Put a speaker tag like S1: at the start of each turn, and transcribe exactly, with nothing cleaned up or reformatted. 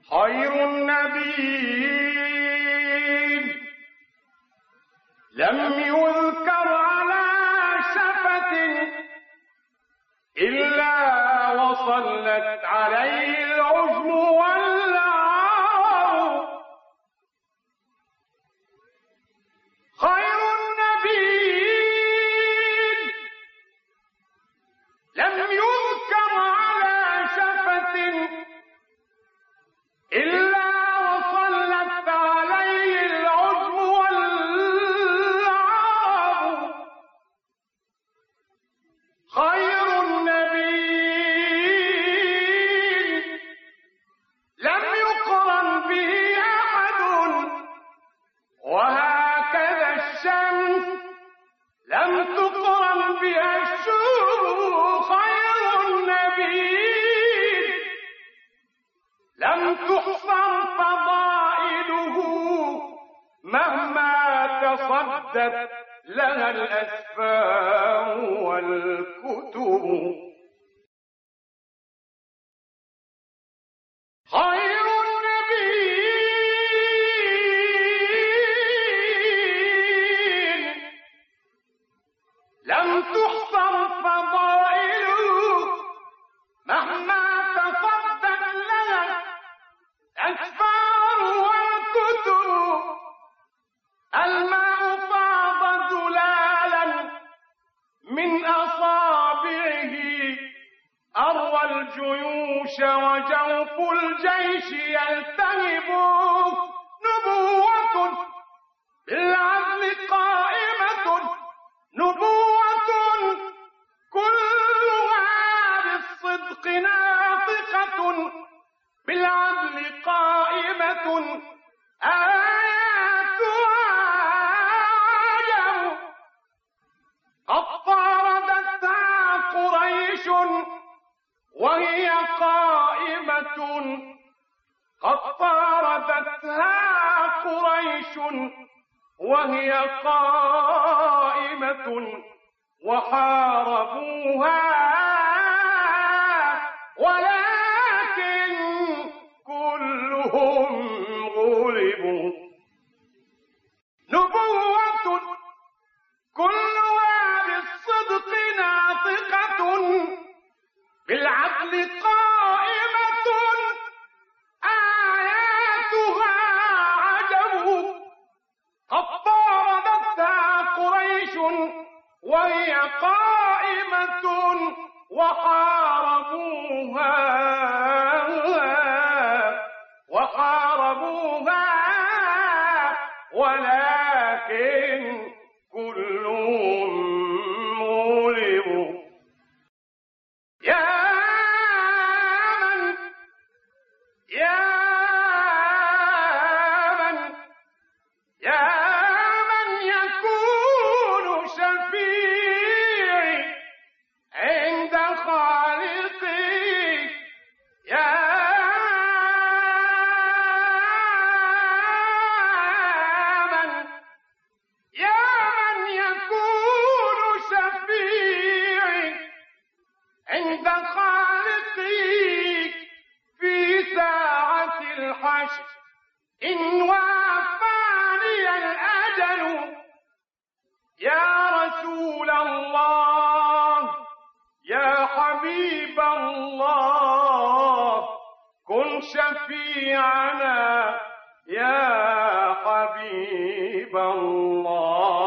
S1: خير النبي لم يذكر على شفة إلا وصلت عليه العجم والعار. خير النبي لم يذكر على شفة إلا وصلت عليه العجم والعار. خير النبي لم يقرن به أحد وهكذا الشمس لم تقرن بها الشمس. خير النبي لم تحصر فضائله مهما تصدت لها الأسفار والكتب. خير النبي لم تحصر فضائله مهما تصدت لها الأسفار والكتب. الماء فاض زلالا من أصابعه أروى الجيوش وجوف الجيش يلتهب. نبوة بالعدل قائمة، نبوة كلها بالصدق ناطقة، بالعدل قائمة آياتها عجب. قد طاردتها قريش وهي قائمة، قد طاردتها قريش وهي قائمة وحاربوها ولكن كلهم غلبوا. نبوة كلها بالصدق ناطقة، بالعدل قائمة آياتها عجب. قد طاردتها قريش وهي قائمة وحاربوها وحاربوها ولكن كلهم غلبوا. يا من يا من يا من يكون شفيعي عند خالقي. يا من يا من يكون شفيعي عند خالقي في ساعة الحشر إن وافاني الأجل. يا رسول الله يا حبيب الله كن شفيعنا يا حبيب الله.